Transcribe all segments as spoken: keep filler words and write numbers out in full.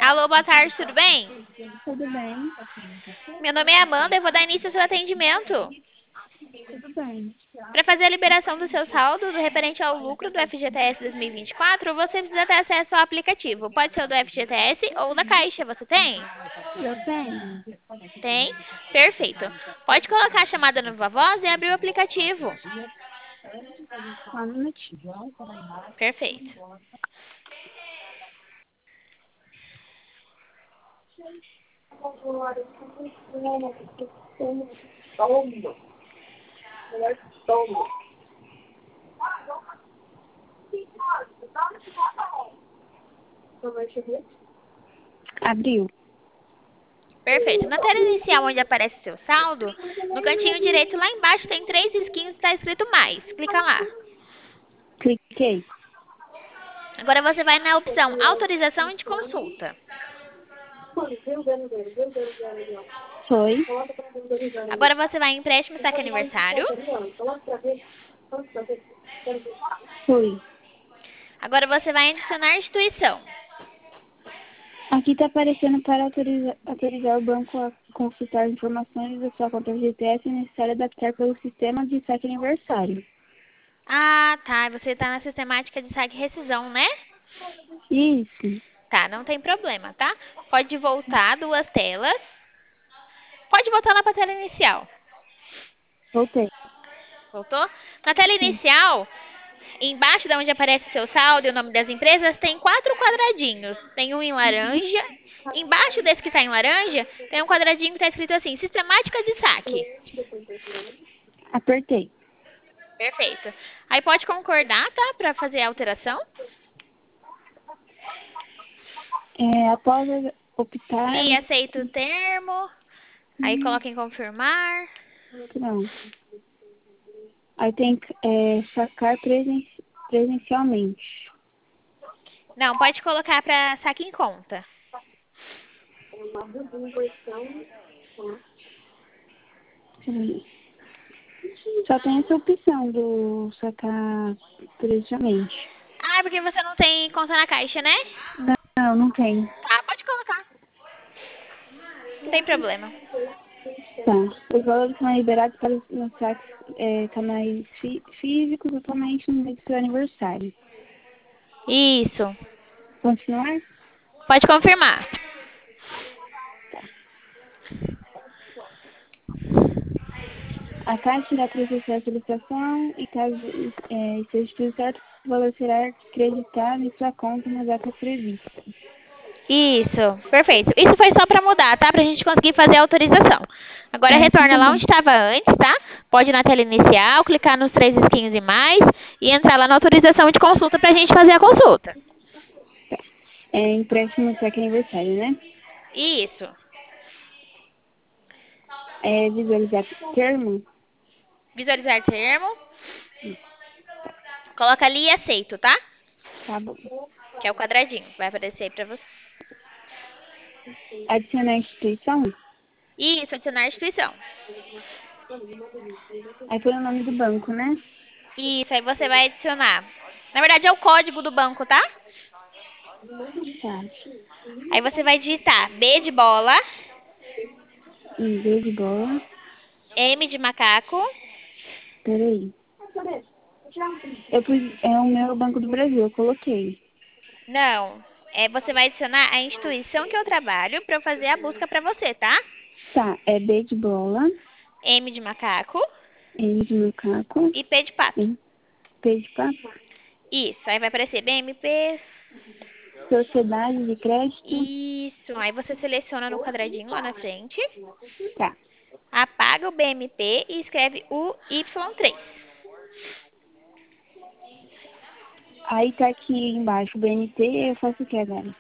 Alô, boa tarde, tudo bem? Tudo bem, Meu nome é Amanda e vou dar início ao seu atendimento. tudo bem. Para fazer a liberação do seu saldo do referente ao lucro do F G T S dois mil e vinte e quatro, você precisa ter acesso ao aplicativo. Pode ser o do F G T S ou da Caixa. Você tem? Eu tenho. Tem? Perfeito. Pode colocar a chamada no Viva Voz e abrir o aplicativo. Só um minutinho. Perfeito. Abriu. Perfeito. Na tela inicial, onde aparece seu saldo, no cantinho direito lá embaixo tem três risquinhos e está escrito mais. Clica lá. Cliquei. Agora você vai na opção autorização de consulta. Foi. Agora você vai em empréstimo saque aniversário. Fui. Agora você vai em adicionar instituição. Aqui está aparecendo para autorizar, autorizar o banco a consultar informações da sua conta G T S necessária adaptar pelo sistema de saque aniversário. Ah, tá. Você está na sistemática de saque e rescisão, né? Isso. Tá, não tem problema, tá? Pode voltar duas telas. Pode voltar lá para a tela inicial. Voltei. Voltou? Na tela Sim. inicial, embaixo de onde aparece seu saldo e o nome das empresas, tem quatro quadradinhos. Tem um em laranja. Embaixo desse que está em laranja, tem um quadradinho que está escrito assim, sistemática de saque. Apertei. Perfeito. Aí pode concordar, tá? Para fazer a alteração. É, após optar. Li, aceito o termo. Aí Hum, coloca em confirmar. Não. Aí tem que é, sacar presen presencialmente. Não, pode colocar para saque em conta. Peraí. Só tem essa opção do sacar presencialmente. Ah, porque você não tem conta na caixa, né? Não, não tem. Tá, pode colocar. Não tem problema. Tá. Os valores são liberados para os saques é, canais fí físicos atualmente no mês do seu aniversário. Isso. Continuar? Pode confirmar. A Caixa irá processar a solicitação e caso é, seja tudo certo, o valor será acreditado em sua conta na data prevista. Isso. Perfeito. Isso foi só para mudar, tá? Pra gente conseguir fazer a autorização. Agora Ah, retorna tudo lá bem. onde estava antes, tá? Pode ir na tela inicial, clicar nos três skins e mais e entrar lá na autorização de consulta pra gente fazer a consulta. É empréstimo saque aniversário, né? Isso. É visualizar termo? Visualizar termo. Coloca ali e aceito, tá? Tá bom. Que é o quadradinho. Vai aparecer aí pra você. Adicionar instituição? Isso, adicionar a instituição. Aí foi o nome do banco, né? Isso, aí você vai adicionar. Na verdade é o código do banco, tá? Tá. Aí você vai digitar B de bola, Em vez de bola. M de macaco. Peraí. Eu pus, é o meu Banco do Brasil, eu coloquei. Não, é, você vai adicionar a instituição que eu trabalho para eu fazer a busca para você, tá? Tá, é B de bola, M de macaco M de macaco, e P de pato. e P de papo. Isso, aí vai aparecer B M P. Sociedade de crédito. Isso, aí você seleciona no quadradinho lá na frente, Tá. apaga o B M P e escreve o Y três. Aí tá aqui embaixo, B N T, eu faço o que agora?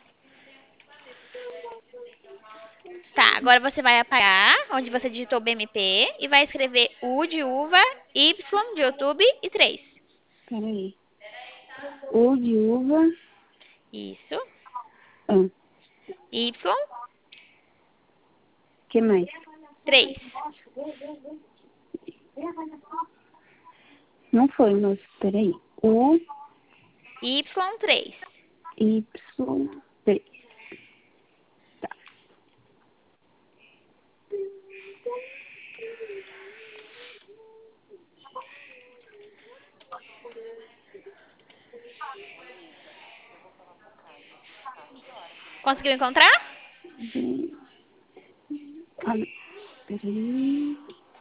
Tá, agora você vai apagar onde você digitou B M P e vai escrever U de uva, Y de YouTube e três. Peraí. U de uva. Isso, Ah, Y, que mais? três. Não foi, moço. Peraí. U, Y três. Y, T. Conseguiu encontrar? Hum, ah, peraí.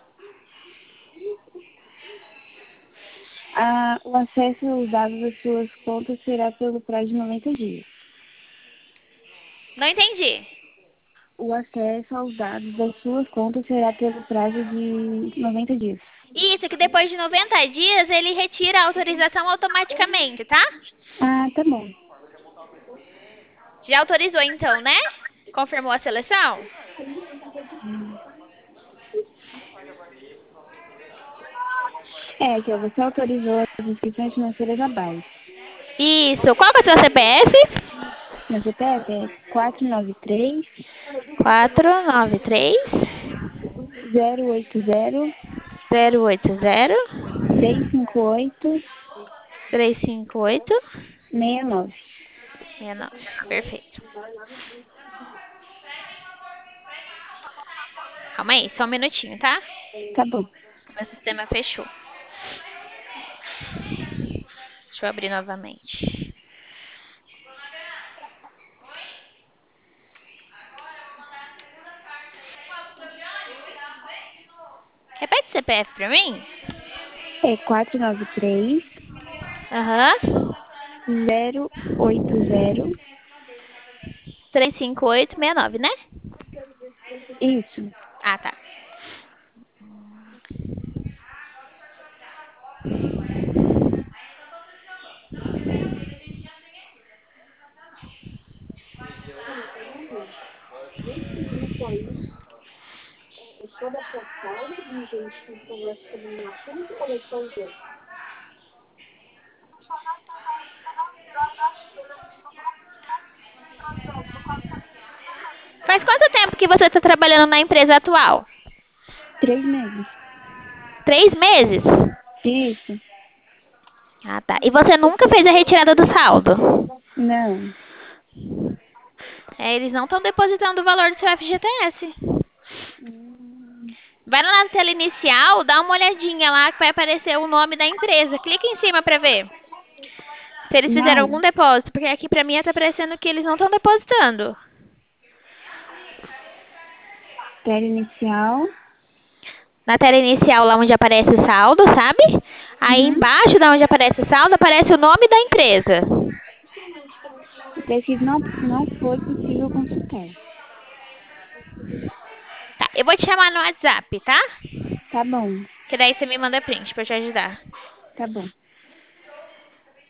Ah, o acesso aos dados das suas contas será pelo prazo de noventa dias. Não entendi. O acesso aos dados das suas contas será pelo prazo de noventa dias. Isso, que depois de noventa dias ele retira a autorização automaticamente, tá? Ah, tá bom. Já autorizou então, né? Confirmou a seleção? É, que você autorizou as inscrições financeiras abaixo. Isso. Qual que é o seu C P F? Meu C P F é quatro nove três, quatro nove três, zero oito zero, zero oito zero, três cinco oito, três cinco oito, seis nove. seis nove. Perfeito. Calma aí, só um minutinho, tá? Tá bom. Meu sistema fechou. Deixa eu abrir novamente. Repete o C P F pra mim? É quatro nove três, Aham. zero oito zero. três cinco oito, seis nove, né? Isso. Ah, tá. Faz quanto tempo que você está trabalhando na empresa atual? Três meses. Três meses? Isso. Ah, tá. E você nunca fez a retirada do saldo? Não. É, eles não estão depositando o valor do seu F G T S. Vai lá na tela inicial, dá uma olhadinha lá que vai aparecer o nome da empresa. Clica em cima para ver se eles fizeram algum Não. depósito, porque aqui para mim está aparecendo que eles não estão depositando. Tela inicial. Na tela inicial, lá onde aparece o saldo, sabe? Aí Uhum. embaixo da onde aparece o saldo, aparece o nome da empresa. Tá escrito não, não foi possível consultar. Tá, eu vou te chamar no WhatsApp, tá? Tá bom. Que daí você me manda print pra eu te ajudar. Tá bom.